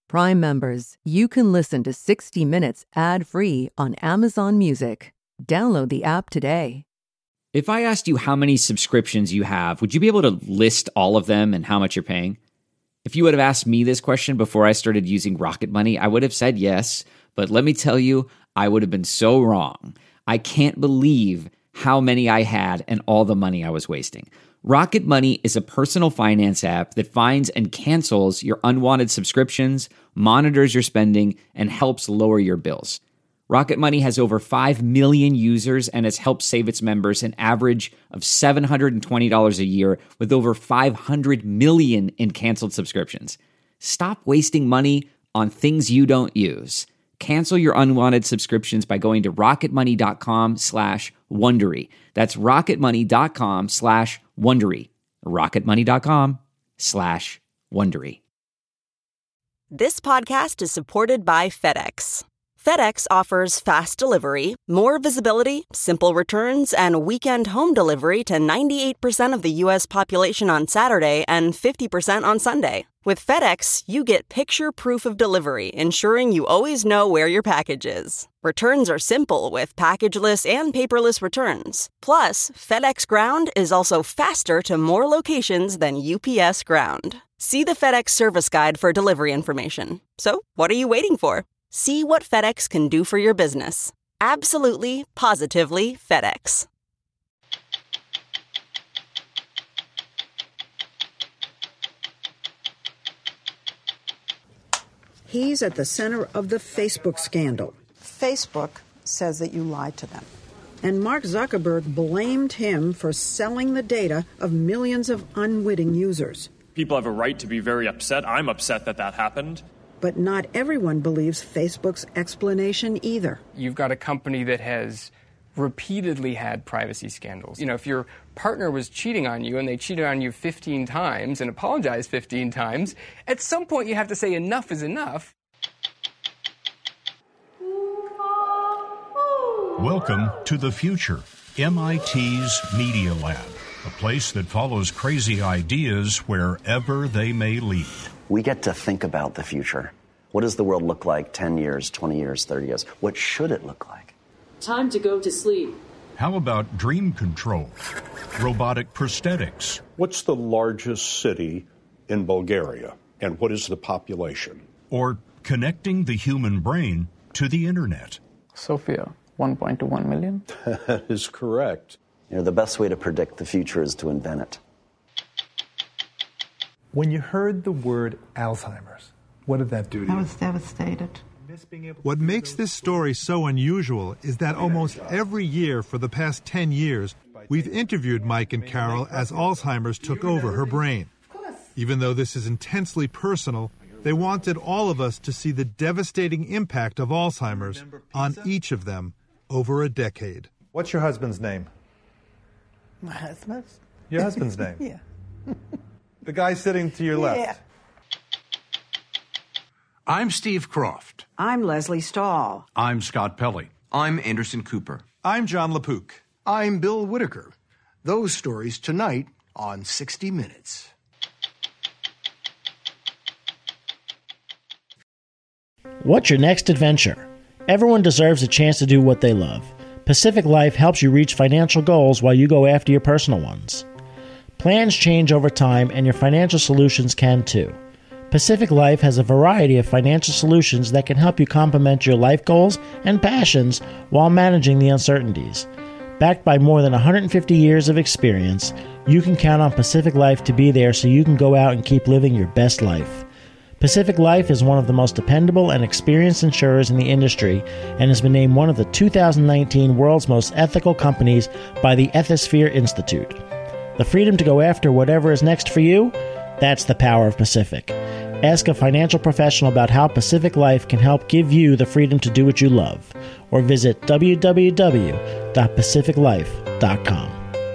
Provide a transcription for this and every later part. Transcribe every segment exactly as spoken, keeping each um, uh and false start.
Prime members, you can listen to sixty minutes ad-free on Amazon Music. Download the app today. If I asked you how many subscriptions you have, would you be able to list all of them and how much you're paying? If you would have asked me this question before I started using Rocket Money, I would have said yes, but let me tell you, I would have been so wrong. I can't believe how many I had and all the money I was wasting. Rocket Money is a personal finance app that finds and cancels your unwanted subscriptions, monitors your spending, and helps lower your bills. Rocket Money has over five million users and has helped save its members an average of seven hundred twenty dollars a year with over five hundred million in canceled subscriptions. Stop wasting money on things you don't use. Cancel your unwanted subscriptions by going to rocketmoney.com slash Wondery. That's rocketmoney.com slash Wondery. rocketmoney.com slash Wondery. This podcast is supported by FedEx. FedEx offers fast delivery, more visibility, simple returns, and weekend home delivery to ninety-eight percent of the U S population on Saturday and fifty percent on Sunday. With FedEx, you get picture proof of delivery, ensuring you always know where your package is. Returns are simple with packageless and paperless returns. Plus, FedEx Ground is also faster to more locations than U P S Ground. See the FedEx service guide for delivery information. So, what are you waiting for? See what FedEx can do for your business. Absolutely, positively FedEx. He's at the center of the Facebook scandal. Facebook says that you lied to them. And Mark Zuckerberg blamed him for selling the data of millions of unwitting users. People have a right to be very upset. I'm upset that that happened. But not everyone believes Facebook's explanation either. You've got a company that has repeatedly had privacy scandals. You know, if your partner was cheating on you and they cheated on you fifteen times and apologized fifteen times, at some point you have to say enough is enough. Welcome to the future, M I T's Media Lab, a place that follows crazy ideas wherever they may lead. We get to think about the future. What does the world look like ten years, twenty years, thirty years? What should it look like? Time to go to sleep. How about dream control, robotic prosthetics? What's the largest city in Bulgaria, and what is the population? Or connecting the human brain to the internet? Sofia, one point two one million? That is correct. You know, the best way to predict the future is to invent it. When you heard the word Alzheimer's, what did that do to you? I was devastated. What makes this story so unusual is that almost every year for the past ten years, we've interviewed Mike and Carol as Alzheimer's took over her brain. Even though this is intensely personal, they wanted all of us to see the devastating impact of Alzheimer's on each of them over a decade. What's your husband's name? My husband's? Your husband's name? Yeah. The guy sitting to your left. Yeah. I'm Steve Croft. I'm Leslie Stahl. I'm Scott Pelley. I'm Anderson Cooper. I'm John LaPook. I'm Bill Whitaker. Those stories tonight on sixty minutes. What's your next adventure? Everyone deserves a chance to do what they love. Pacific Life helps you reach financial goals while you go after your personal ones. Plans change over time, and your financial solutions can too. Pacific Life has a variety of financial solutions that can help you complement your life goals and passions while managing the uncertainties. Backed by more than one hundred fifty years of experience, you can count on Pacific Life to be there so you can go out and keep living your best life. Pacific Life is one of the most dependable and experienced insurers in the industry and has been named one of the two thousand nineteen World's Most Ethical Companies by the Ethisphere Institute. The freedom to go after whatever is next for you? That's the power of Pacific. Ask a financial professional about how Pacific Life can help give you the freedom to do what you love, or visit w w w dot pacific life dot com.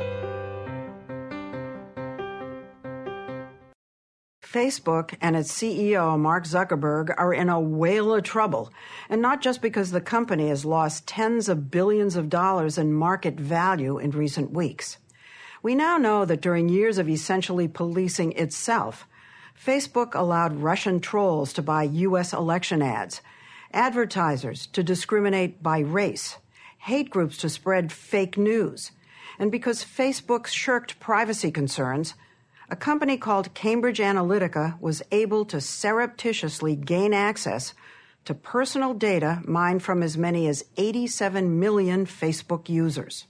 Facebook and its C E O, Mark Zuckerberg, are in a whale of trouble. And not just because the company has lost tens of billions of dollars in market value in recent weeks. We now know that during years of essentially policing itself, Facebook allowed Russian trolls to buy U S election ads, advertisers to discriminate by race, hate groups to spread fake news. And because Facebook shirked privacy concerns, a company called Cambridge Analytica was able to surreptitiously gain access to personal data mined from as many as eighty-seven million Facebook users.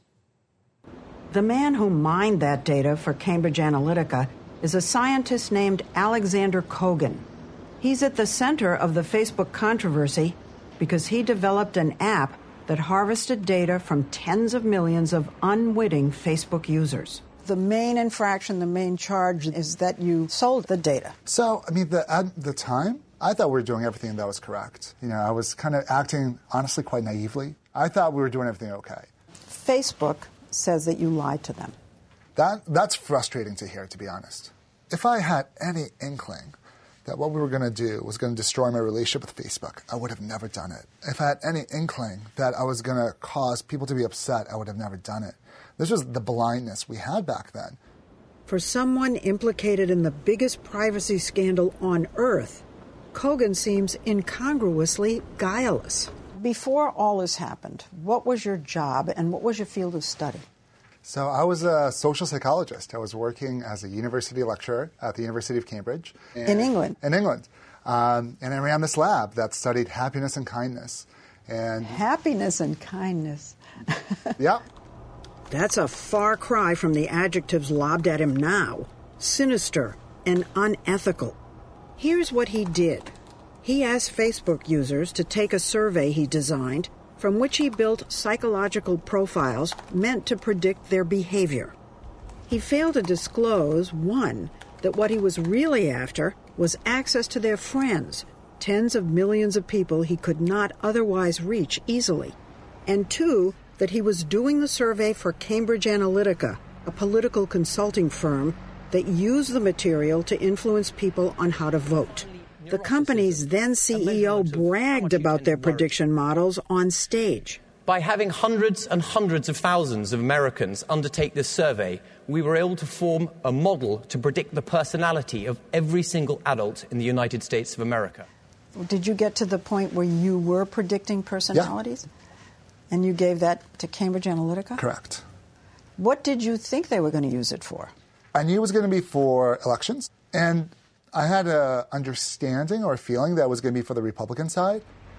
The man who mined that data for Cambridge Analytica is a scientist named Alexander Kogan. He's at the center of the Facebook controversy because he developed an app that harvested data from tens of millions of unwitting Facebook users. The main infraction, the main charge is that you sold the data. So, I mean, the, at the time, I thought we were doing everything that was correct. You know, I was kind of acting, honestly, quite naively. I thought we were doing everything okay. Facebook says that you lied to them. That That's frustrating to hear, to be honest. If I had any inkling that what we were going to do was going to destroy my relationship with Facebook, I would have never done it. If I had any inkling that I was going to cause people to be upset, I would have never done it. This was the blindness we had back then. For someone implicated in the biggest privacy scandal on Earth, Kogan seems incongruously guileless. Before all this happened, what was your job and what was your field of study? So I was a social psychologist. I was working as a university lecturer at the University of Cambridge. In England? In England. Um, and I ran this lab that studied happiness and kindness. And happiness and kindness. Yeah. That's a far cry from the adjectives lobbed at him now. Sinister and unethical. Here's what he did. He asked Facebook users to take a survey he designed from which he built psychological profiles meant to predict their behavior. He failed to disclose, one, that what he was really after was access to their friends, tens of millions of people he could not otherwise reach easily, and two, that he was doing the survey for Cambridge Analytica, a political consulting firm that used the material to influence people on how to vote. The company's then C E O bragged about their prediction models on stage. By having hundreds and hundreds of thousands of Americans undertake this survey, we were able to form a model to predict the personality of every single adult in the United States of America. Did you get to the point where you were predicting personalities? Yeah. And you gave that to Cambridge Analytica? Correct. What did you think they were going to use it for? I knew it was going to be for elections, and I had an understanding or feeling that it was going to be for the Republican side.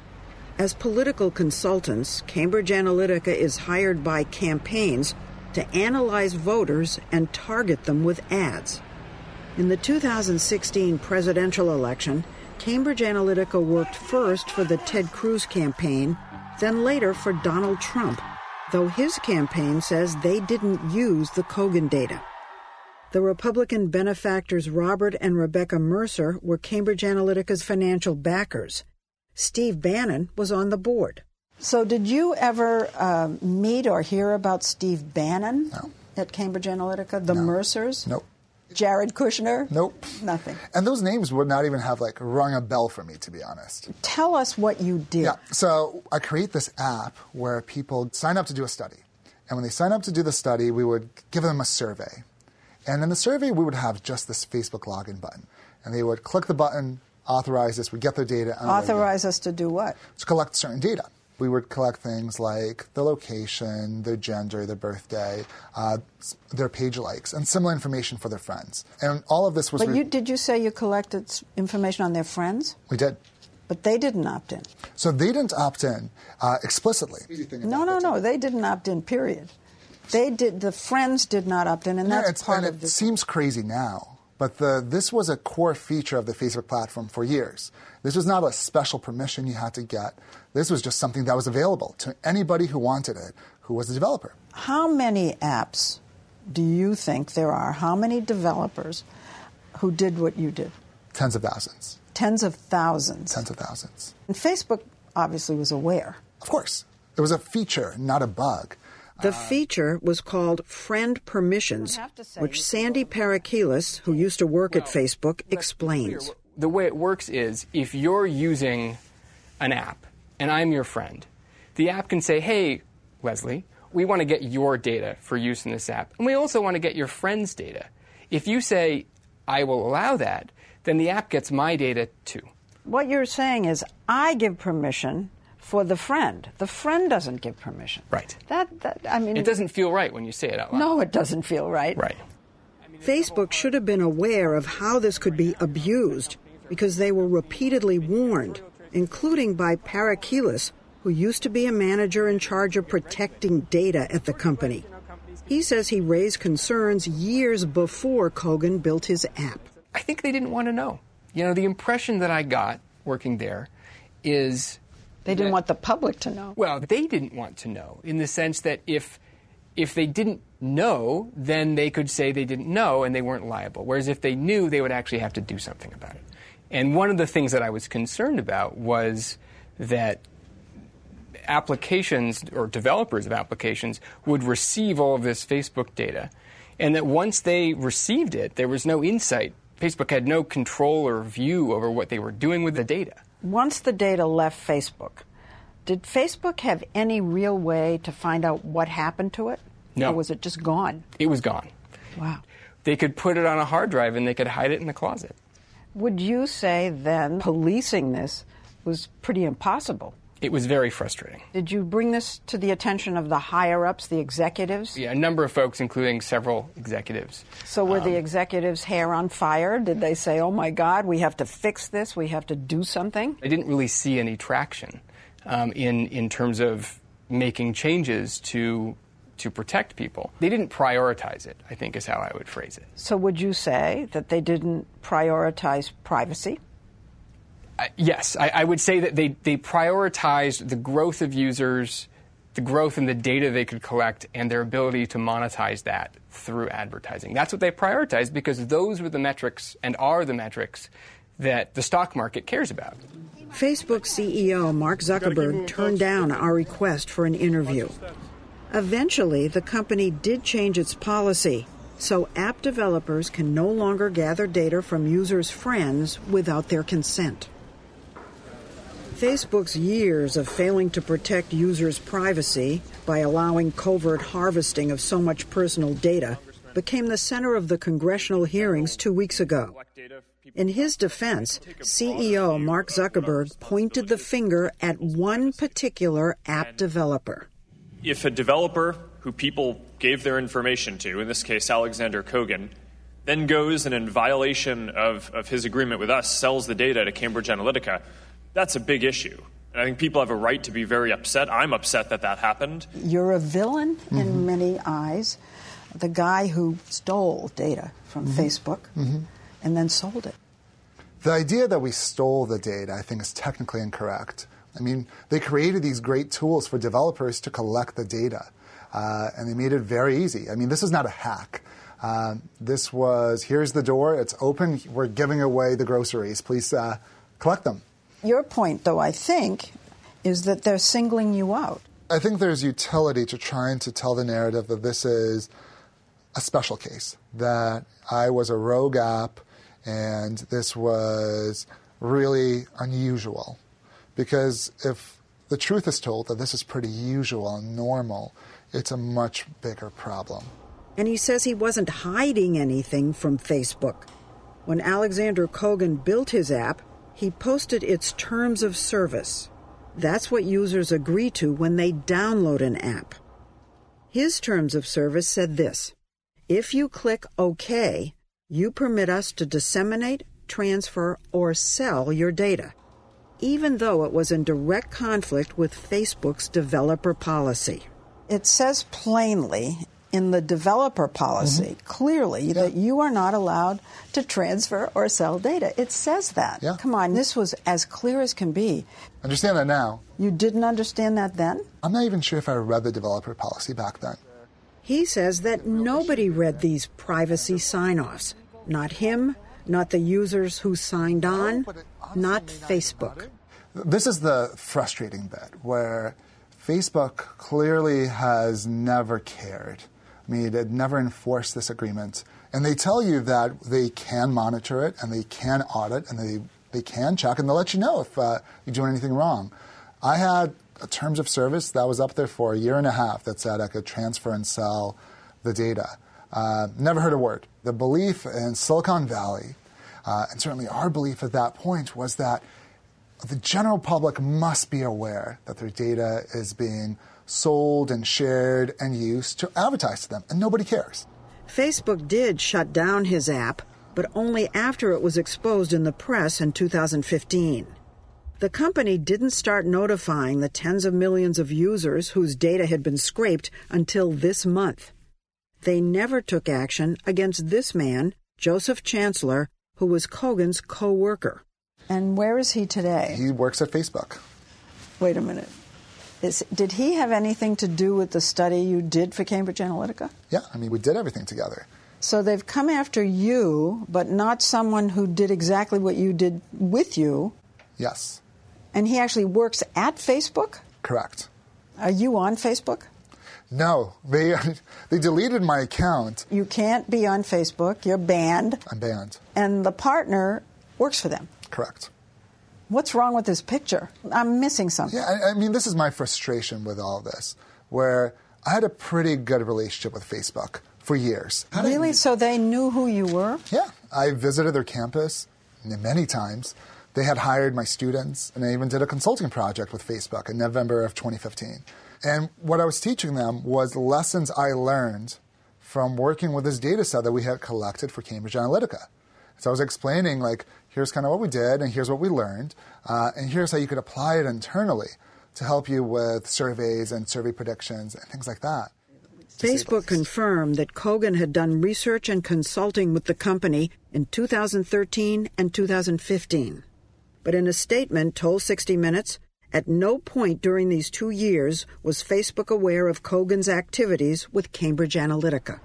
As political consultants, Cambridge Analytica is hired by campaigns to analyze voters and target them with ads. In the two thousand sixteen presidential election, Cambridge Analytica worked first for the Ted Cruz campaign, then later for Donald Trump, though his campaign says they didn't use the Kogan data. The Republican benefactors Robert and Rebecca Mercer were Cambridge Analytica's financial backers. Steve Bannon was on the board. So did you ever uh, meet or hear about Steve Bannon no. at Cambridge Analytica? The no. Mercers? Nope. Jared Kushner? Nope. Nothing. And those names would not even have, like, rung a bell for me, to be honest. Tell us what you did. Yeah. So I create this app where people sign up to do a study. And when they sign up to do the study, we would give them a survey. And in the survey, we would have just this Facebook login button. And they would click the button, authorize this, we'd get their data. Authorize us to do what? To collect certain data. We would collect things like the location, their gender, their birthday, uh, their page likes, and similar information for their friends. And all of this was... But re- you, did you say you collected information on their friends? We did. But they didn't opt in. So they didn't opt in uh, explicitly. No, no, no. They didn't opt in, period. They did. The friends did not opt in, and yeah, that's it's, part and of it the... seems crazy now, but the, this was a core feature of the Facebook platform for years. This was not a special permission you had to get. This was just something that was available to anybody who wanted it, who was a developer. How many apps do you think there are? How many developers who did what you did? Tens of thousands. Tens of thousands. Tens of thousands. And Facebook obviously was aware. Of course. It was a feature, not a bug. The feature was called Friend Permissions, which Sandy Parakilis, who used to work at Facebook, explains. The way it works is if you're using an app and I'm your friend, the app can say, hey, Leslie, we want to get your data for use in this app, and we also want to get your friend's data. If you say, I will allow that, then the app gets my data too. What you're saying is I give permission for the friend. The friend doesn't give permission. Right. That, that I mean, it doesn't feel right when you say it out loud. No, it doesn't feel right. Right. Facebook should have been aware of how this could be abused because they were repeatedly warned, including by Parakilis, who used to be a manager in charge of protecting data at the company. He says he raised concerns years before Kogan built his app. I think they didn't want to know. You know, the impression that I got working there is... They didn't that, want the public to know. Well, they didn't want to know, in the sense that if if they didn't know, then they could say they didn't know and they weren't liable. Whereas if they knew, they would actually have to do something about it. And one of the things that I was concerned about was that applications or developers of applications would receive all of this Facebook data, and that once they received it, there was no insight. Facebook had no control or view over what they were doing with the data. Once the data left Facebook, did Facebook have any real way to find out what happened to it? No. Or was it just gone? It was gone. Wow. They could put it on a hard drive and they could hide it in the closet. Would you say then policing this was pretty impossible? It was very frustrating. Did you bring this to the attention of the higher-ups, the executives? Yeah, a number of folks, including several executives. So were um, the executives' hair on fire? Did they say, oh, my God, we have to fix this, we have to do something? I didn't really see any traction um, in, in terms of making changes to, to protect people. They didn't prioritize it, I think is how I would phrase it. So would you say that they didn't prioritize privacy? Uh, yes, I, I would say that they, they prioritized the growth of users, the growth in the data they could collect, and their ability to monetize that through advertising. That's what they prioritized because those were the metrics and are the metrics that the stock market cares about. Facebook C E O Mark Zuckerberg turned down our request for an interview. Eventually, the company did change its policy, so app developers can no longer gather data from users' friends without their consent. Facebook's years of failing to protect users' privacy by allowing covert harvesting of so much personal data became the center of the congressional hearings two weeks ago. In his defense, C E O Mark Zuckerberg pointed the finger at one particular app developer. If a developer who people gave their information to, in this case Alexander Kogan, then goes and in violation of, of his agreement with us sells the data to Cambridge Analytica, that's a big issue. And I think people have a right to be very upset. I'm upset that that happened. You're a villain Mm-hmm. in many eyes. The guy who stole data from Mm-hmm. Facebook Mm-hmm. and then sold it. The idea that we stole the data, I think, is technically incorrect. I mean, they created these great tools for developers to collect the data, uh, and they made it very easy. I mean, this is not a hack. Um, this was, here's the door, it's open, we're giving away the groceries, please uh, collect them. Your point, though, I think, is that they're singling you out. I think there's utility to trying to tell the narrative that this is a special case, that I was a rogue app and this was really unusual. Because if the truth is told that this is pretty usual and normal, it's a much bigger problem. And he says he wasn't hiding anything from Facebook. When Alexander Kogan built his app, he posted its terms of service. That's what users agree to when they download an app. His terms of service said this: if you click OK, you permit us to disseminate, transfer, or sell your data, even though it was in direct conflict with Facebook's developer policy. It says plainly in the developer policy, mm-hmm. clearly, yeah. that you are not allowed to transfer or sell data. It says that. Yeah. Come on, this was as clear as can be. Understand that now. You didn't understand that then? I'm not even sure if I read the developer policy back then. He says that nobody read these privacy sign-offs. Not him, not the users who signed on, not Facebook. This is the frustrating bit, where Facebook clearly has never cared. I mean, it had never enforced this agreement. And they tell you that they can monitor it, and they can audit, and they, they can check, and they'll let you know if uh, you're doing anything wrong. I had a terms of service that was up there for a year and a half that said I could transfer and sell the data. Uh, never heard a word. The belief in Silicon Valley Uh, and certainly our belief at that point was that the general public must be aware that their data is being sold and shared and used to advertise to them, and nobody cares. Facebook did shut down his app, but only after it was exposed in the press in two thousand fifteen. The company didn't start notifying the tens of millions of users whose data had been scraped until this month. They never took action against this man, Joseph Chancellor, who was Kogan's co-worker. And where is he today? He works at Facebook. Wait a minute. Is, did he have anything to do with the study you did for Cambridge Analytica? Yeah, I mean, we did everything together. So they've come after you, but not someone who did exactly what you did with you. Yes. And he actually works at Facebook? Correct. Are you on Facebook? No. They they deleted my account. You can't be on Facebook. You're banned. I'm banned. And the partner works for them. Correct. What's wrong with this picture? I'm missing something. Yeah, I, I mean, this is my frustration with all this, where I had a pretty good relationship with Facebook for years. Really? I... So they knew who you were? Yeah. I visited their campus many times. They had hired my students, and I even did a consulting project with Facebook in November of twenty fifteen. And what I was teaching them was lessons I learned from working with this data set that we had collected for Cambridge Analytica. So I was explaining, like, here's kind of what we did, and here's what we learned, uh, and here's how you could apply it internally to help you with surveys and survey predictions and things like that. Facebook confirmed that Kogan had done research and consulting with the company in two thousand thirteen and two thousand fifteen. But in a statement told sixty minutes, at no point during these two years was Facebook aware of Kogan's activities with Cambridge Analytica.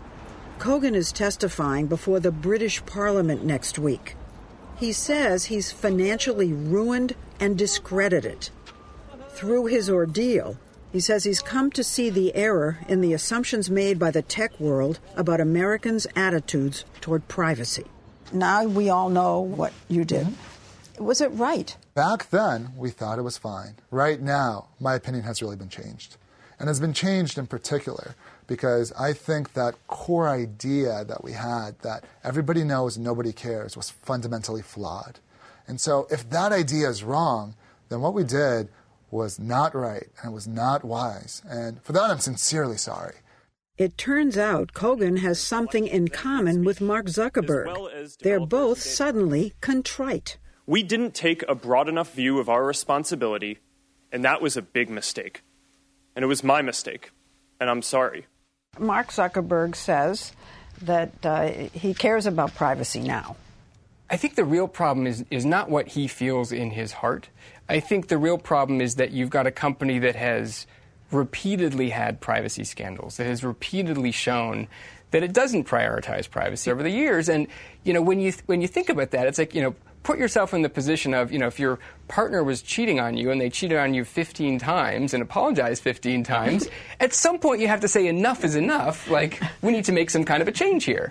Kogan is testifying before the British Parliament next week. He says he's financially ruined and discredited. Through his ordeal, he says he's come to see the error in the assumptions made by the tech world about Americans' attitudes toward privacy. Now we all know what you did. Mm-hmm. Was it right? Back then, we thought it was fine. Right now, my opinion has really been changed. And has been changed in particular because I think that core idea that we had, that everybody knows, nobody cares, was fundamentally flawed. And so if that idea is wrong, then what we did was not right and it was not wise. And for that, I'm sincerely sorry. It turns out Kogan has something in common with Mark Zuckerberg. Well, they're both suddenly contrite. We didn't take a broad enough view of our responsibility, and that was a big mistake. And it was my mistake, and I'm sorry. Mark Zuckerberg says that uh, he cares about privacy now. I think the real problem is, is not what he feels in his heart. I think the real problem is that you've got a company that has repeatedly had privacy scandals, that has repeatedly shown that it doesn't prioritize privacy over the years. And, you know, when you th- when you think about that, it's like, you know, put yourself in the position of, you know, if your partner was cheating on you and they cheated on you fifteen times and apologized fifteen times, at some point you have to say enough is enough. Like, we need to make some kind of a change here.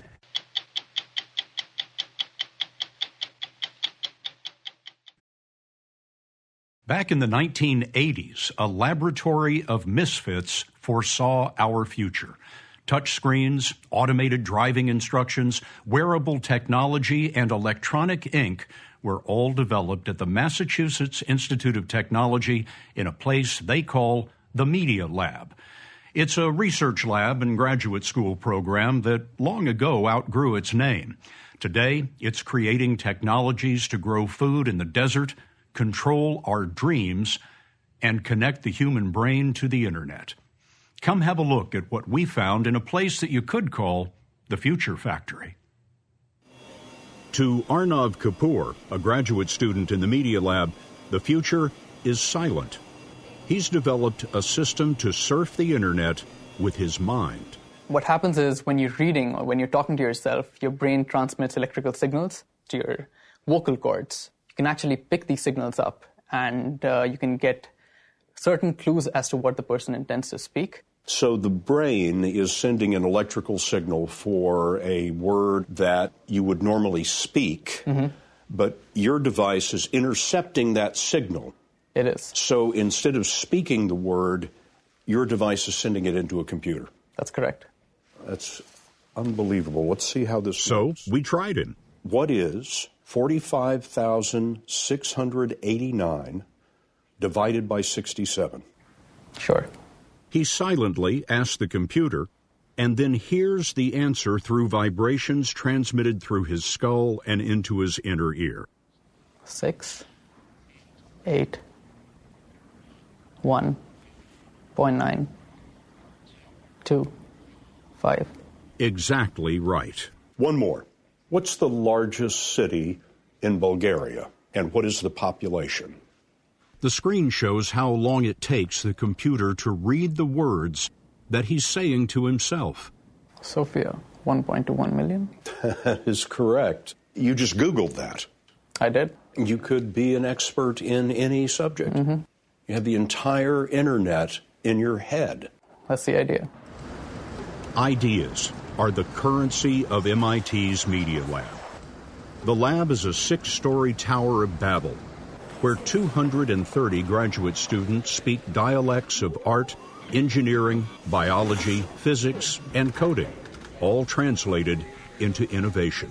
Back in the nineteen eighties, a laboratory of misfits foresaw our future. Touchscreens, automated driving instructions, wearable technology, and electronic ink were all developed at the Massachusetts Institute of Technology in a place they call the Media Lab. It's a research lab and graduate school program that long ago outgrew its name. Today, it's creating technologies to grow food in the desert, control our dreams, and connect the human brain to the internet. Come have a look at what we found in a place that you could call the Future Factory. To Arnav Kapoor, a graduate student in the Media Lab, the future is silent. He's developed a system to surf the internet with his mind. What happens is when you're reading or when you're talking to yourself, your brain transmits electrical signals to your vocal cords. You can actually pick these signals up and uh, you can get certain clues as to what the person intends to speak. So the brain is sending an electrical signal for a word that you would normally speak, mm-hmm. but your device is intercepting that signal. It is. So instead of speaking the word, your device is sending it into a computer. That's correct. That's unbelievable. Let's see how this So works. we tried it. What is forty-five thousand six hundred eighty-nine divided by sixty-seven? Sure. He silently asks the computer and then hears the answer through vibrations transmitted through his skull and into his inner ear. Six, eight, one, point nine, two, five. Exactly right. One more. What's the largest city in Bulgaria, and what is the population? The screen shows how long it takes the computer to read the words that he's saying to himself. Sofia, one point two one million. That is correct. You just Googled that. I did. You could be an expert in any subject. Mm-hmm. You have the entire internet in your head. That's the idea. Ideas are the currency of M I T's Media Lab. The lab is a six-story Tower of Babel, where two hundred thirty graduate students speak dialects of art, engineering, biology, physics, and coding, all translated into innovation.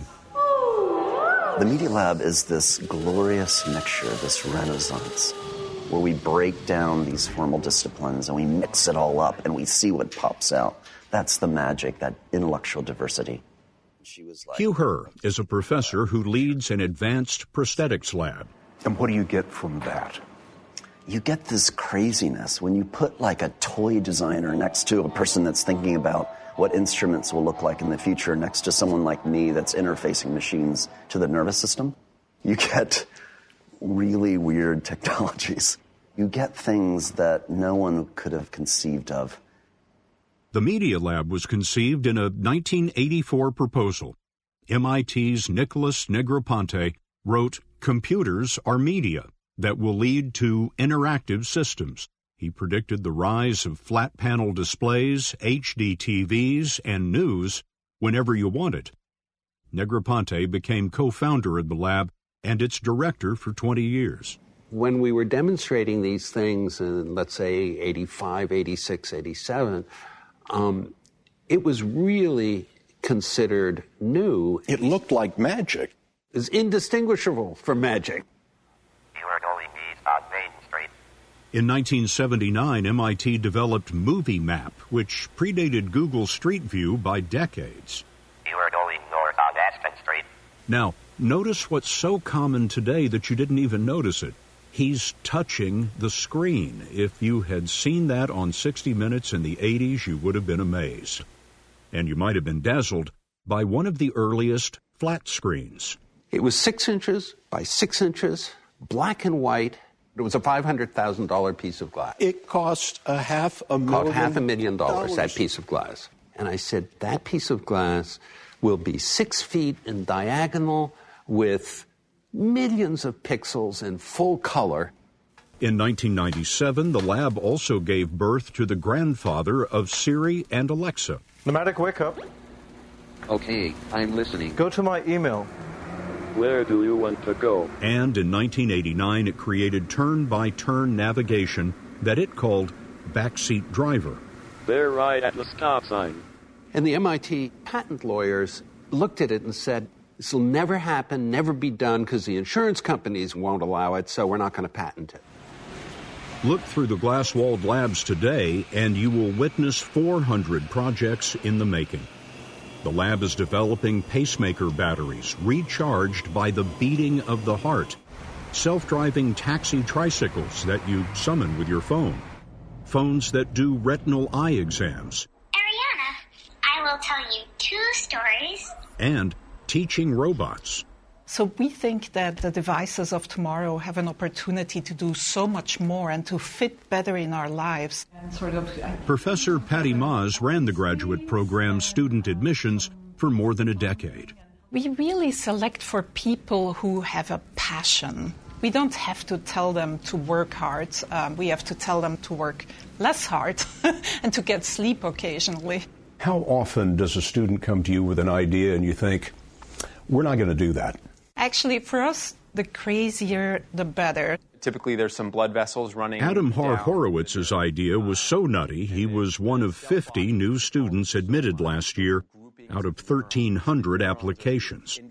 The Media Lab is this glorious mixture, this renaissance, where we break down these formal disciplines and we mix it all up and we see what pops out. That's the magic, that intellectual diversity. She was like, Hugh Herr is a professor who leads an advanced prosthetics lab. And what do you get from that? You get this craziness when you put like a toy designer next to a person that's thinking about what instruments will look like in the future next to someone like me that's interfacing machines to the nervous system. You get really weird technologies. You get things that no one could have conceived of. The Media Lab was conceived in a nineteen eighty-four proposal. M I T's Nicholas Negroponte wrote, "Computers are media that will lead to interactive systems." He predicted the rise of flat-panel displays, H D T Vs, and news whenever you want it. Negroponte became co-founder of the lab and its director for twenty years. When we were demonstrating these things in, let's say, eighty-five, eighty-six, eighty-seven, um, it was really considered new. It looked like magic. It was indistinguishable from magic. In nineteen seventy-nine, M I T developed Movie Map, which predated Google Street View by decades. You are going north on Aspen Street. Now, notice what's so common today that you didn't even notice it. He's touching the screen. If you had seen that on sixty minutes in the eighties, you would have been amazed. And you might have been dazzled by one of the earliest flat screens. It was six inches by six inches, black and white. It was a five hundred thousand dollars piece of glass. It cost a half a million Cost half a million dollars, dollars. that piece of glass. And I said, that piece of glass will be six feet in diagonal with millions of pixels in full color. In nineteen ninety-seven, the lab also gave birth to the grandfather of Siri and Alexa. Pneumatic, wake up. Okay, I'm listening. Go to my email. Where do you want to go? And in nineteen eighty-nine, it created turn-by-turn navigation that it called Backseat Driver. They're right at the stop sign. And the M I T patent lawyers looked at it and said, this will never happen, never be done, because the insurance companies won't allow it, so we're not going to patent it. Look through the glass-walled labs today, and you will witness four hundred projects in the making. The lab is developing pacemaker batteries recharged by the beating of the heart, self-driving taxi tricycles that you summon with your phone, phones that do retinal eye exams. Ariana, I will tell you two stories. And teaching robots. So we think that the devices of tomorrow have an opportunity to do so much more and to fit better in our lives. And sort of, Professor Patty Maas ran the graduate program's student admissions for more than a decade. we really select for people who have a passion. We don't have to tell them to work hard. Um, we have to tell them to work less hard and to get sleep occasionally. How often does a student come to you with an idea and you think, we're not going to do that? Actually, for us, the crazier, the better. Typically, there's some blood vessels running Adam Har down. Horowitz's idea was so nutty, he was one of fifty new students admitted last year out of thirteen hundred applications.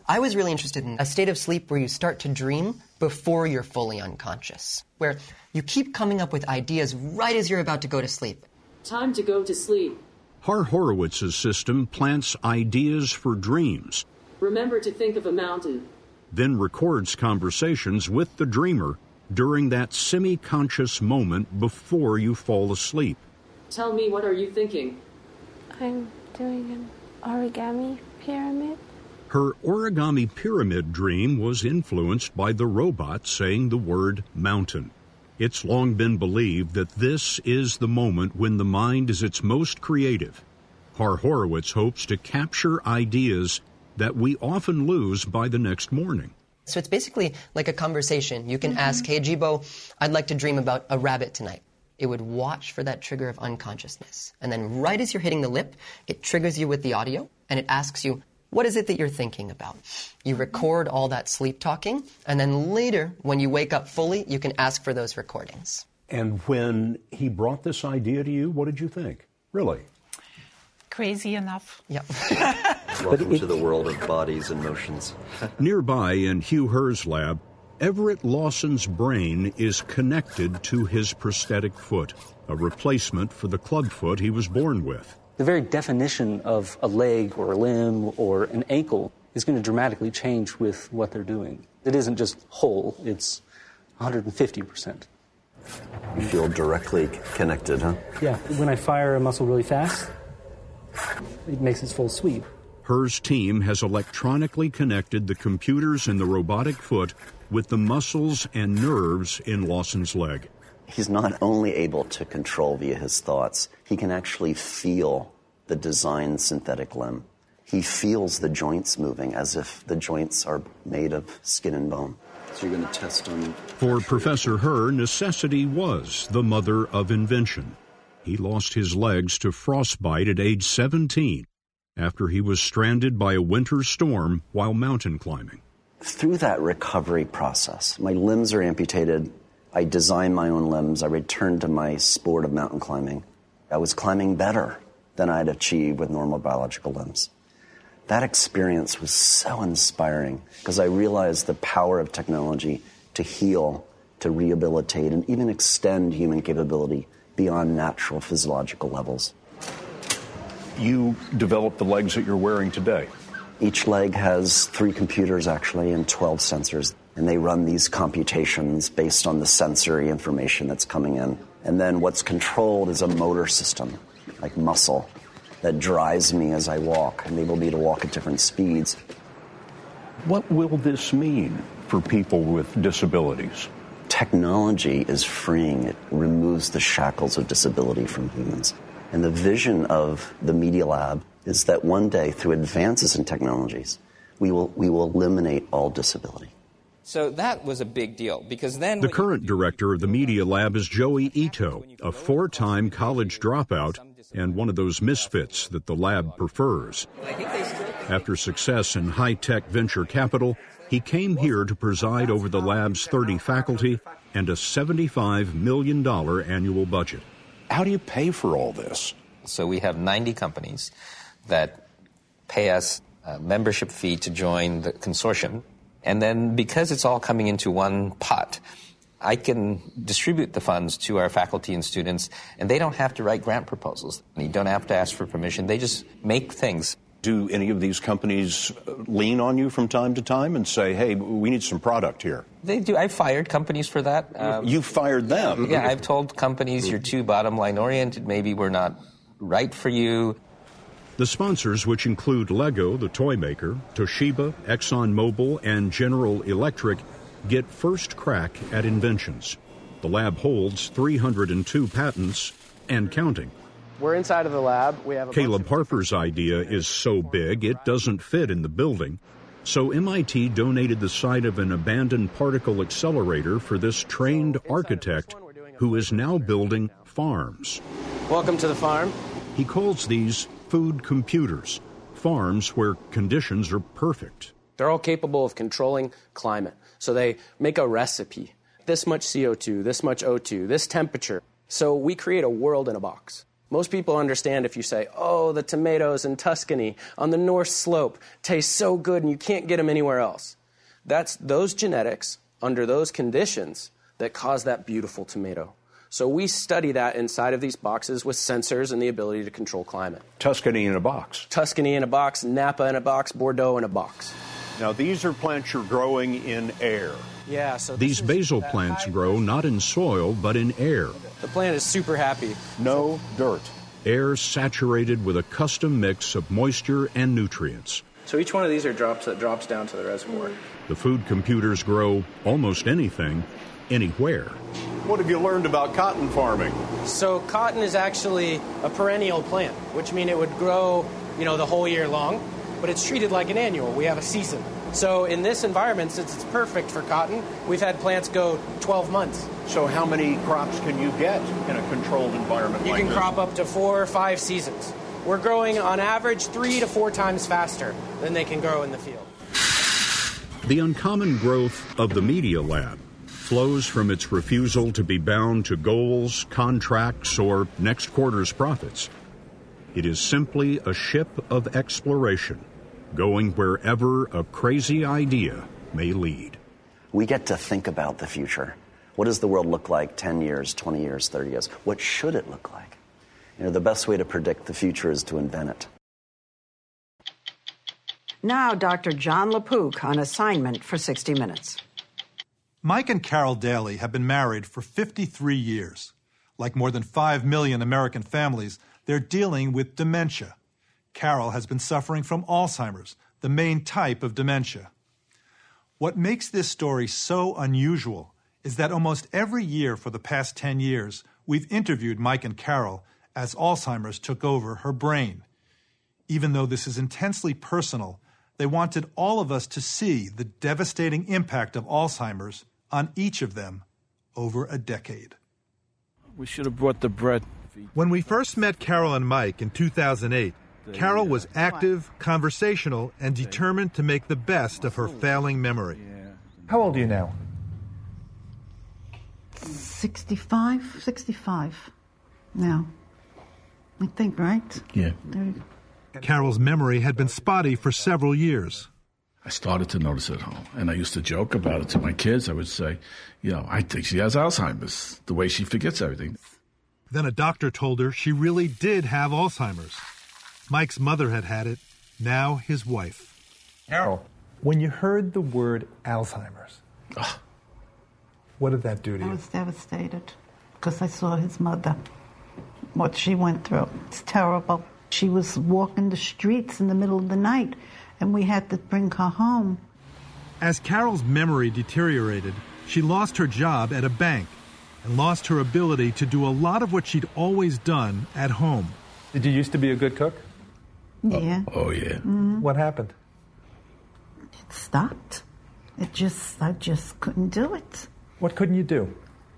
I was really interested in a state of sleep where you start to dream before you're fully unconscious, where you keep coming up with ideas right as you're about to go to sleep. Time to go to sleep. Har Horowitz's system plants ideas for dreams, Remember to think of a mountain. then records conversations with the dreamer during that semi-conscious moment before you fall asleep. Tell me, what are you thinking? I'm doing an origami pyramid. Her origami pyramid dream was influenced by the robot saying the word mountain. It's long been believed that this is the moment when the mind is its most creative. Har Horowitz hopes to capture ideas that we often lose by the next morning. So it's basically like a conversation. You can mm-hmm. ask, hey, Jibo, I'd like to dream about a rabbit tonight. It would watch for that trigger of unconsciousness. And then right as you're hitting the lip, it triggers you with the audio, and it asks you, what is it that you're thinking about? You record all that sleep talking, and then later, when you wake up fully, you can ask for those recordings. And when he brought this idea to you, what did you think? Really? Crazy enough. Yeah. Welcome to the world of bodies and motions. Nearby in Hugh Herr's lab, Everett Lawson's brain is connected to his prosthetic foot, a replacement for the club foot he was born with. The very definition of a leg or a limb or an ankle is going to dramatically change with what they're doing. It isn't just whole, it's one hundred fifty percent. You feel directly connected, huh? Yeah, when I fire a muscle really fast, it makes its full sweep. Herr's team has electronically connected the computers in the robotic foot with the muscles and nerves in Lawson's leg. He's not only able to control via his thoughts, he can actually feel the designed synthetic limb. He feels the joints moving as if the joints are made of skin and bone. So you're going to test on... For Professor Herr, necessity was the mother of invention. He lost his legs to frostbite at age seventeen after he was stranded by a winter storm while mountain climbing. Through that recovery process, my limbs are amputated. I designed my own limbs. I returned to my sport of mountain climbing. I was climbing better than I'd achieved with normal biological limbs. That experience was so inspiring because I realized the power of technology to heal, to rehabilitate, and even extend human capability beyond natural physiological levels. You developed the legs that you're wearing today. Each leg has three computers, actually, and twelve sensors. And they run these computations based on the sensory information that's coming in. And then what's controlled is a motor system, like muscle, that drives me as I walk, enable me to walk at different speeds. What will this mean for people with disabilities? Technology is freeing. It removes the shackles of disability from humans. And the vision of the Media Lab is that one day, through advances in technologies, we will, we will eliminate all disability. So that was a big deal, because then... The current director of the Media Lab is Joey Ito, a four-time college dropout and one of those misfits that the lab prefers. After success in high-tech venture capital, he came here to preside over the lab's thirty faculty and a seventy-five million dollars annual budget. How do you pay for all this? So we have ninety companies that pay us a membership fee to join the consortium. And then because it's all coming into one pot, I can distribute the funds to our faculty and students, and they don't have to write grant proposals. You don't have to ask for permission. They just make things. Do any of these companies lean on you from time to time and say, hey, we need some product here? They do. I've fired companies for that. Um, you fired them? Yeah, I've told companies you're too bottom line oriented. Maybe we're not right for you. The sponsors, which include Lego, the toy maker, Toshiba, ExxonMobil, and General Electric, get first crack at inventions. The lab holds three hundred two patents and counting. We're inside of the lab. We have a Caleb Harper's idea is so big it doesn't fit in the building. So M I T donated the site of an abandoned particle accelerator for this trained architect who is now building farms. Welcome to the farm. He calls these food computers, farms where conditions are perfect. They're all capable of controlling climate. So they make a recipe. This much C O two, this much O two, this temperature. So we create a world in a box. Most people understand if you say, oh, the tomatoes in Tuscany on the North Slope taste so good and you can't get them anywhere else. That's those genetics under those conditions that cause that beautiful tomato. So we study that inside of these boxes with sensors and the ability to control climate. Tuscany in a box. Tuscany in a box, Napa in a box, Bordeaux in a box. Now, these are plants you're growing in air. Yeah, so These basil plants grow not in soil, but in air. The plant is super happy. No dirt. Air saturated with a custom mix of moisture and nutrients. So each one of these are drops that drops down to the reservoir. The food computers grow almost anything, anywhere. What have you learned about cotton farming? So cotton is actually a perennial plant, which means it would grow, you know, the whole year long, but it's treated like an annual. We have a season. So in this environment, since it's perfect for cotton, we've had plants go twelve months. So how many crops can you get in a controlled environment You like can this? crop up to four or five seasons. We're growing on average three to four times faster than they can grow in the field. The uncommon growth of the Media Lab flows from its refusal to be bound to goals, contracts, or next quarter's profits. It is simply a ship of exploration, going wherever a crazy idea may lead. We get to think about the future. What does the world look like ten years, twenty years, thirty years? What should it look like? You know, the best way to predict the future is to invent it. Now, Doctor John LaPook on assignment for sixty minutes. Mike and Carol Daly have been married for fifty-three years. Like more than five million American families, they're dealing with dementia. Carol has been suffering from Alzheimer's, the main type of dementia. What makes this story so unusual is that almost every year for the past ten years, we've interviewed Mike and Carol as Alzheimer's took over her brain. Even though this is intensely personal, they wanted all of us to see the devastating impact of Alzheimer's on each of them over a decade. We should have brought the bread. When we first met Carol and Mike in two thousand eight, Carol was active, conversational, and determined to make the best of her failing memory. How old are you now? sixty-five, sixty-five now. I think, right? Yeah. Carol's memory had been spotty for several years. I started to notice it at home, and I used to joke about it to my kids. I would say, you know, I think she has Alzheimer's, the way she forgets everything. Then a doctor told her she really did have Alzheimer's. Mike's mother had had it, now his wife. Carol, when you heard the word Alzheimer's, Ugh. what did that do to I you? was devastated because I saw his mother, what she went through. It's terrible. She was walking the streets in the middle of the night, and we had to bring her home. As Carol's memory deteriorated, she lost her job at a bank and lost her ability to do a lot of what she'd always done at home. Did you used to be a good cook? Yeah. Oh, oh yeah. Mm-hmm. What happened? It stopped. It just, I just couldn't do it. What couldn't you do?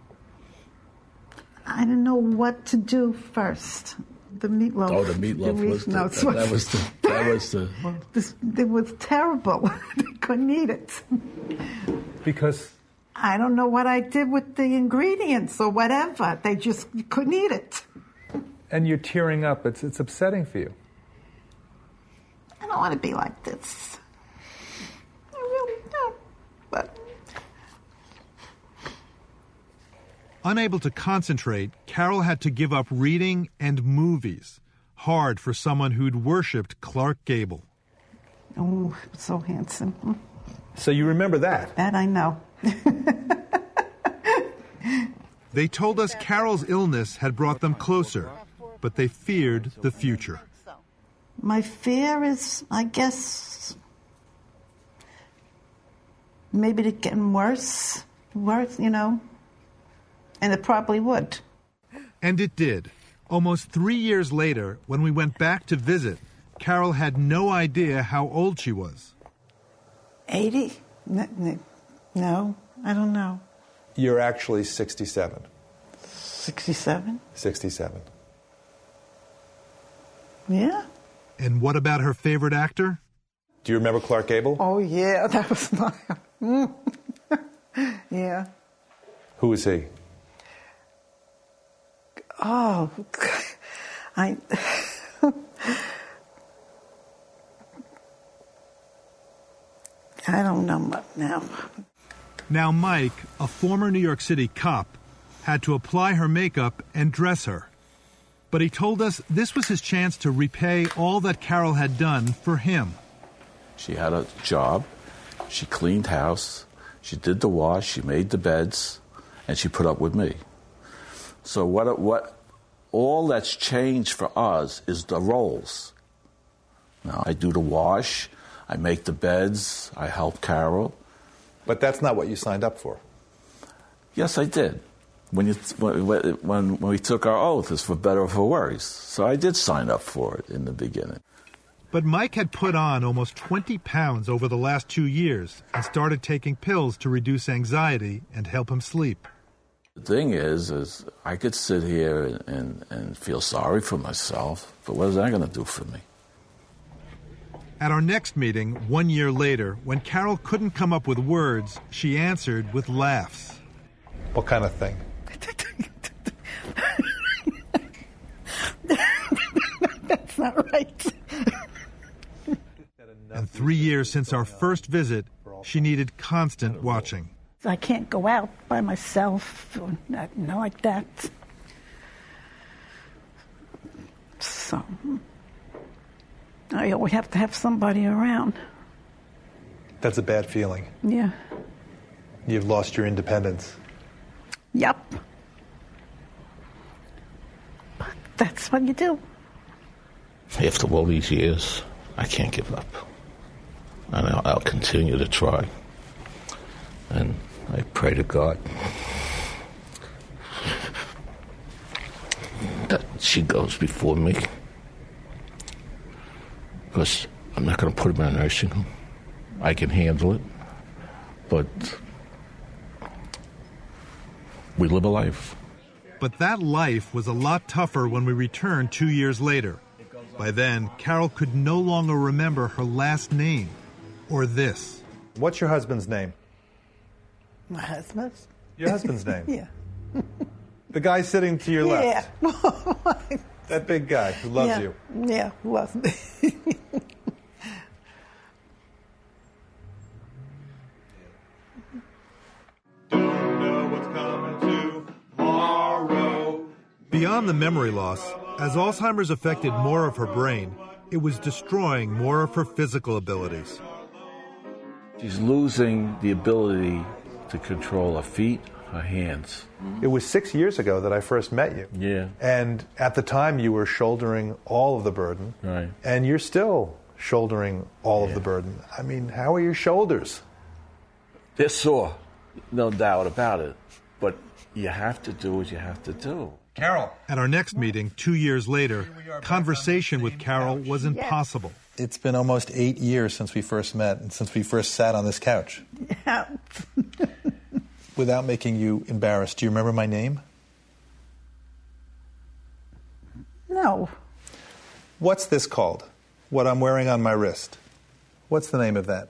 I didn't know what to do first. The meatloaf. Oh, the meatloaf the was the, no, that, that was the, that was the... This, it was terrible. They couldn't eat it. Because? I don't know what I did with the ingredients or whatever. They just you couldn't eat it. And you're tearing up. It's, it's upsetting for you. I don't want to be like this. I really don't. But Unable to concentrate, Carol had to give up reading and movies. Hard for someone who'd worshipped Clark Gable. oh, so handsome. So you remember that? That I know. They told us Carol's illness had brought them closer, but they feared the future. My fear is, I guess, maybe it getting worse, worse, you know, and it probably would. And it did. Almost three years later, when we went back to visit, Carol had no idea how old she was. eighty? No, no, I don't know. You're actually sixty-seven. sixty-seven? sixty-seven. Yeah. And what about her favorite actor? Do you remember Clark Gable? Oh, yeah, that was my... yeah. Who was he? Oh, I. I don't know what now. Now Mike, a former New York City cop, had to apply her makeup and dress her. But he told us this was his chance to repay all that Carol had done for him. She had a job, she cleaned house, she did the wash, she made the beds, and she put up with me. So what, what, all that's changed for us is the roles. Now I do the wash, I make the beds, I help Carol. But that's not what you signed up for. Yes, I did. When, you, when, when, when we took our oath, it's for better or for worse. So I did sign up for it in the beginning. But Mike had put on almost twenty pounds over the last two years and started taking pills to reduce anxiety and help him sleep. The thing is, is I could sit here and, and, and feel sorry for myself, but what is that going to do for me? At our next meeting, one year later, when Carol couldn't come up with words, she answered with laughs. What kind of thing? That's not right. And three years since our first visit, she needed constant watching. I can't go out by myself or nothing like that. So I always have to have somebody around. That's a bad feeling. Yeah. You've lost your independence. Yep. But that's what you do. After all these years, I can't give up. And I'll, I'll continue to try. And I pray to God that she goes before me. Because I'm not going to put her in a nursing home. I can handle it. But we live a life. But that life was a lot tougher when we returned two years later. By then, Carol could no longer remember her last name or this. What's your husband's name? My husband's? Your husband's name? Yeah. The guy sitting to your left? Yeah. That big guy who loves yeah. you? Yeah, loves me. Beyond the memory loss, as Alzheimer's affected more of her brain, it was destroying more of her physical abilities. She's losing the ability to control her feet, her hands. It was six years ago that I first met you. Yeah. And at the time, you were shouldering all of the burden. Right. And you're still shouldering all yeah. of the burden. I mean, how are your shoulders? They're sore, no doubt about it. But you have to do what you have to do. Carol. At our next meeting, two years later, conversation with Carol was impossible. It's been almost eight years since we first met and since we first sat on this couch. Yeah. Without making you embarrassed, do you remember my name? No. What's this called? What I'm wearing on my wrist? What's the name of that?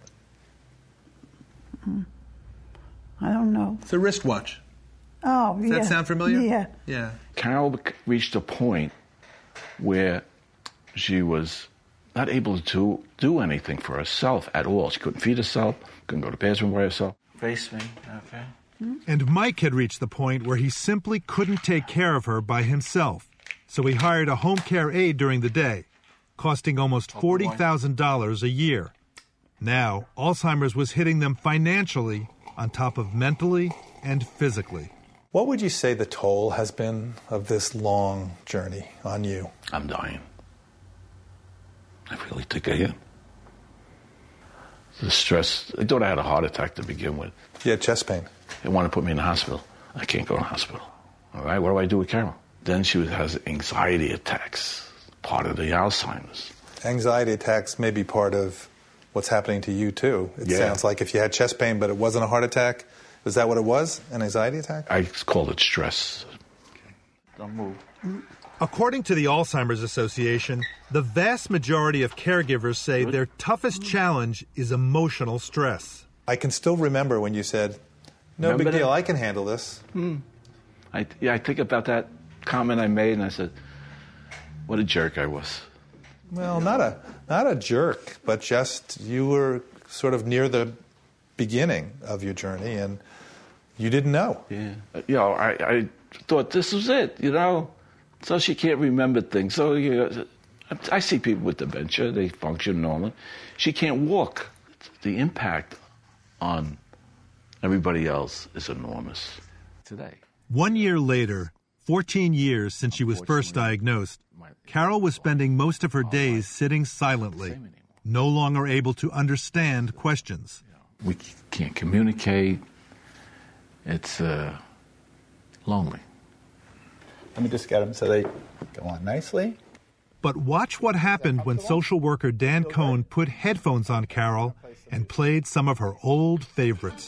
I don't know. It's a wristwatch. Oh, Does yeah. that sound familiar? Yeah. Yeah. Carol reached a point where she was not able to do anything for herself at all. She couldn't feed herself, couldn't go to the bathroom by herself. Face me, okay. And Mike had reached the point where he simply couldn't take care of her by himself. So he hired a home care aide during the day, costing almost forty thousand dollars a year. Now, Alzheimer's was hitting them financially on top of mentally and physically. What would you say the toll has been of this long journey on you? I'm dying. I really think I am. The stress. I thought I had a heart attack to begin with. You had chest pain. They want to put me in the hospital. I can't go to the hospital. All right, what do I do with Carol? Then she has anxiety attacks, part of the Alzheimer's. Anxiety attacks may be part of what's happening to you, too. It Yeah. sounds like if you had chest pain but it wasn't a heart attack, is that what it was, an anxiety attack? I call it stress. Don't move. According to the Alzheimer's Association, the vast majority of caregivers say their toughest challenge is emotional stress. I can still remember when you said, no Remember big deal, that? I can handle this. Hmm. I, yeah, I think about that comment I made, and I said, what a jerk I was. Well, not a not a jerk, but just you were sort of near the beginning of your journey, and you didn't know. Yeah. You know, I, I thought this was it, you know. So she can't remember things. So you know, I see people with dementia, they function normally. She can't walk. The impact on everybody else is enormous today. One year later, fourteen years since she was first diagnosed, Carol was spending most of her days sitting silently, no longer able to understand questions. We can't communicate. It's uh, lonely. Let me just get them so they go on nicely. But watch what happened when social worker Dan Cohn put headphones on Carol and played some of her old favorites.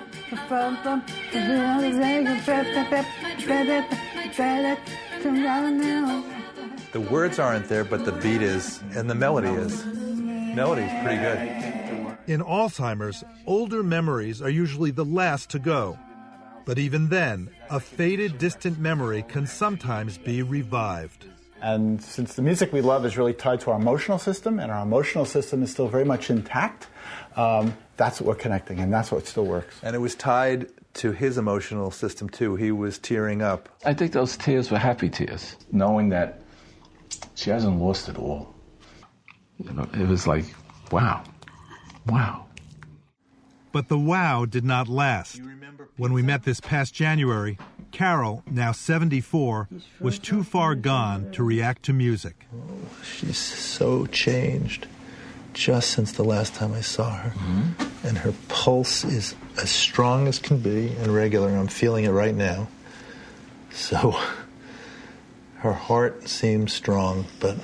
The words aren't there, but the beat is, and the melody is. Melody's pretty good. In Alzheimer's, older memories are usually the last to go. But even then, a faded, distant memory can sometimes be revived. And since the music we love is really tied to our emotional system, and our emotional system is still very much intact, um, that's what we're connecting, and that's what still works. And it was tied to his emotional system, too. He was tearing up. I think those tears were happy tears, knowing that she hasn't lost it all. You know, it was like, wow, wow. But the wow did not last. When we met this past January, Carol, now seventy-four, was too far gone to react to music. Oh, she's so changed just since the last time I saw her. Mm-hmm. And her pulse is as strong as can be and regular. I'm feeling it right now. So her heart seems strong, but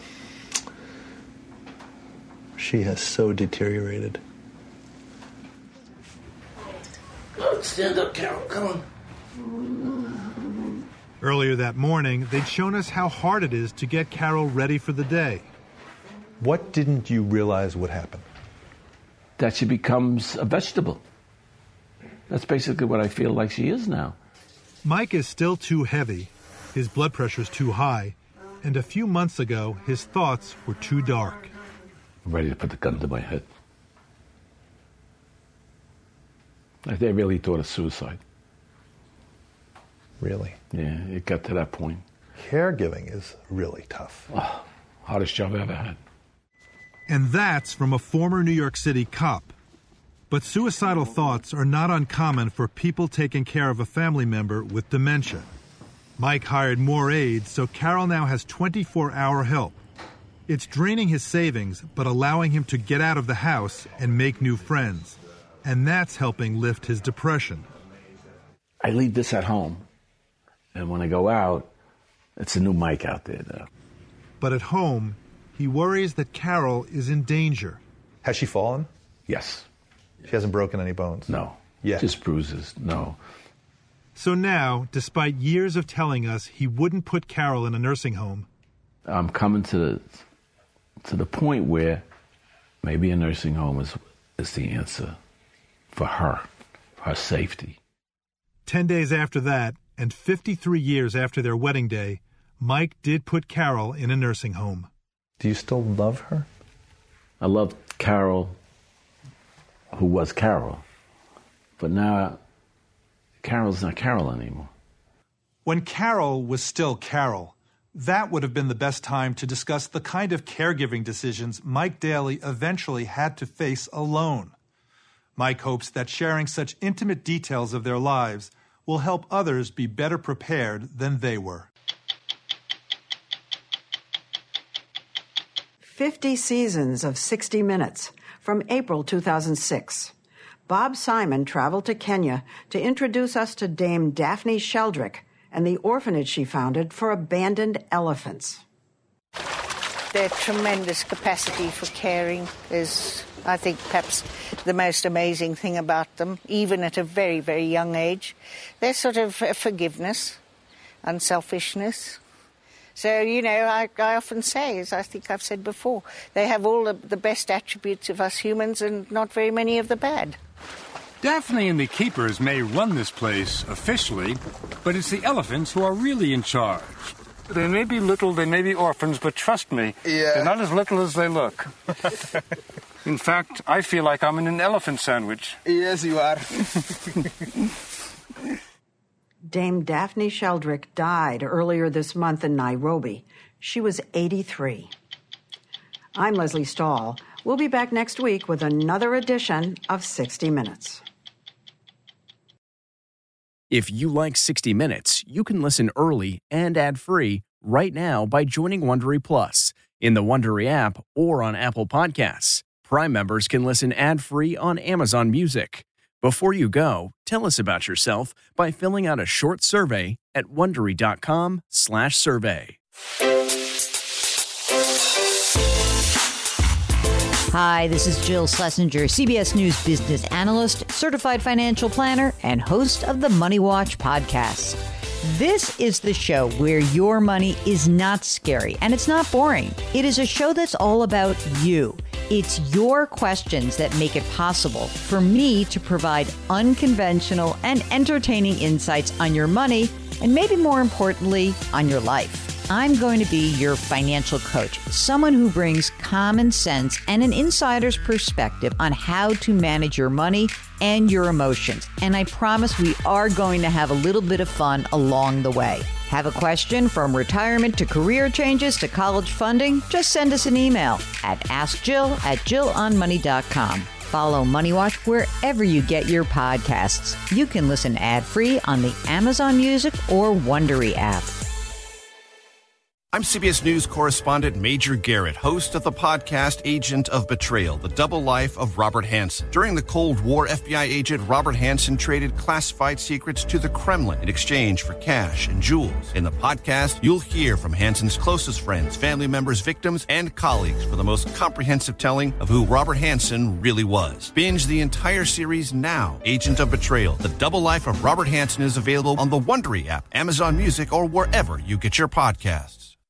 she has so deteriorated. Stand up, Carol. Come on. Earlier that morning, they'd shown us how hard it is to get Carol ready for the day. What didn't you realize would happen? That she becomes a vegetable. That's basically what I feel like she is now. Mike is still too heavy, his blood pressure's too high, and a few months ago, his thoughts were too dark. I'm ready to put the gun to my head. They really thought of suicide. Really? Yeah, it got to that point. Caregiving is really tough. Oh, hardest job I ever had. And that's from a former New York City cop. But suicidal thoughts are not uncommon for people taking care of a family member with dementia. Mike hired more aides, so Carol now has twenty-four hour help. It's draining his savings, but allowing him to get out of the house and make new friends. And that's helping lift his depression. I leave this at home, and when I go out, it's a new Mike out there, though. But at home, he worries that Carol is in danger. Has she fallen? Yes. She hasn't broken any bones? No. Yet? Just bruises, no. So now, despite years of telling us he wouldn't put Carol in a nursing home, I'm coming to the, to the point where maybe a nursing home is, is the answer. For her, for her safety. Ten days after that, and fifty-three years after their wedding day, Mike did put Carol in a nursing home. Do you still love her? I loved Carol, who was Carol. But now, Carol's not Carol anymore. When Carol was still Carol, that would have been the best time to discuss the kind of caregiving decisions Mike Daly eventually had to face alone. Mike hopes that sharing such intimate details of their lives will help others be better prepared than they were. Fifty seasons of sixty minutes from April two thousand six. Bob Simon traveled to Kenya to introduce us to Dame Daphne Sheldrick and the orphanage she founded for abandoned elephants. Their tremendous capacity for caring is, I think, perhaps the most amazing thing about them, even at a very, very young age. Their sort of forgiveness, unselfishness. So, you know, I, I often say, as I think I've said before, they have all the, the best attributes of us humans and not very many of the bad. Daphne and the keepers may run this place officially, but it's the elephants who are really in charge. They may be little, they may be orphans, but trust me, Yeah. they're not as little as they look. In fact, I feel like I'm in an elephant sandwich. Yes, you are. Dame Daphne Sheldrick died earlier this month in Nairobi. She was eighty-three. I'm Leslie Stahl. We'll be back next week with another edition of sixty minutes. If you like sixty minutes, you can listen early and ad-free right now by joining Wondery Plus in the Wondery app or on Apple Podcasts. Prime members can listen ad-free on Amazon Music. Before you go, tell us about yourself by filling out a short survey at Wondery.com slash survey. Hi, this is Jill Schlesinger, C B S News business analyst, certified financial planner, and host of the Money Watch podcast. This is the show where your money is not scary and it's not boring. It is a show that's all about you. It's your questions that make it possible for me to provide unconventional and entertaining insights on your money and maybe more importantly, on your life. I'm going to be your financial coach, someone who brings common sense and an insider's perspective on how to manage your money and your emotions. And I promise we are going to have a little bit of fun along the way. Have a question from retirement to career changes to college funding? Just send us an email at ask jill at jill on money dot com. Follow Money Watch wherever you get your podcasts. You can listen ad-free on the Amazon Music or Wondery app. I'm C B S News correspondent Major Garrett, host of the podcast Agent of Betrayal, The Double Life of Robert Hanssen. During the Cold War, F B I agent Robert Hanssen traded classified secrets to the Kremlin in exchange for cash and jewels. In the podcast, you'll hear from Hanssen's closest friends, family members, victims, and colleagues for the most comprehensive telling of who Robert Hanssen really was. Binge the entire series now. Agent of Betrayal, The Double Life of Robert Hanssen is available on the Wondery app, Amazon Music, or wherever you get your podcasts.